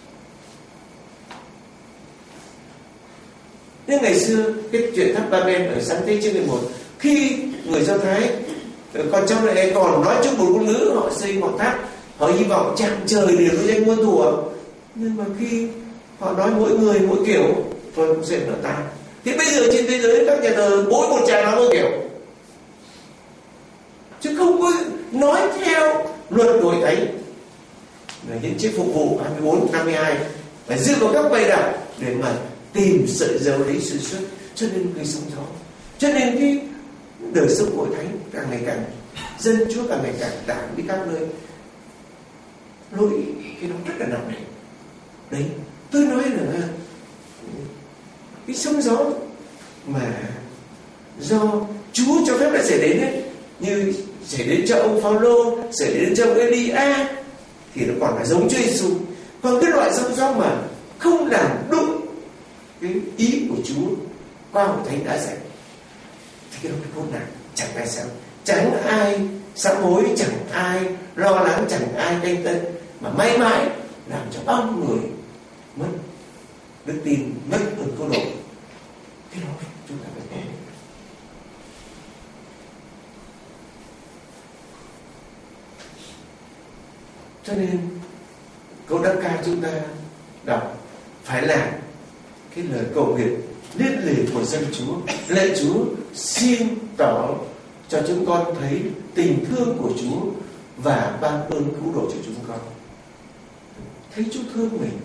Nhưng ngày xưa cái chuyện tháp Ba-ben ở Sáng Thế chương 11, khi người Do Thái còn trong này còn nói chung một ngôn ngữ, họ xây ngọn tháp, họ hy vọng chạm trời để có danh muôn thuở. Nhưng mà khi họ nói mỗi người mỗi kiểu, tôi cũng sẽ nở tai. Thì bây giờ trên thế giới các nhà thờ mỗi một cha nói mỗi kiểu, chứ không có nói theo luật hội thánh là hiến chế phục vụ 24 52 phải dựa vào các bài đạo để mà tìm sợi dầu lấy sự xuất, cho nên gây sóng gió. Cho nên cái đời sống hội thánh càng ngày càng dân Chúa càng ngày càng tản đi các nơi, lỗi cái nó rất là nặng nề. Đấy, tôi nói là cái sóng gió mà do Chúa cho phép đã xảy đến ấy, như xảy đến cho ông Phaolô, xảy đến cho ông Elia, thì nó còn là giống Chúa Giêsu. Còn cái loại sóng gió mà không làm đúng cái ý của Chúa qua hội thánh đã dạy, thì cái đó cái khốn nạn, chẳng ai sao, chẳng ai sám hối, chẳng ai lo lắng, chẳng ai canh tân, mà mãi mãi làm cho bao người mất đức tin, mất ơn cứu độ. Cái đó chúng ta phải có. Cho nên câu đắc ca chúng ta đọc phải là cái lời cầu nguyện liên lề của dân Chúa. Lạy Chúa xin tỏ cho chúng con thấy tình thương của Chúa và ban ơn cứu độ cho chúng con. Thấy Chúa thương mình,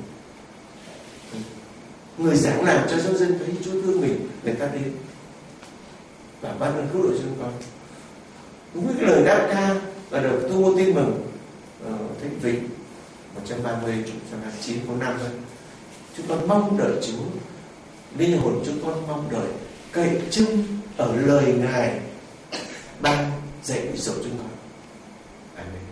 người giảng làm cho giáo dân thấy Chúa thương mình, người ta đến và ban ơn cứu độ cho chúng con. Đúng với cái lời đáp ca và được tu ngôn tin mừng Thánh Vịnh 130 129 câu 5 thôi. Chúng con mong đợi Chúa, linh hồn chúng con mong đợi cậy trông ở lời Ngài ban dạy dỗ chúng con. Amen.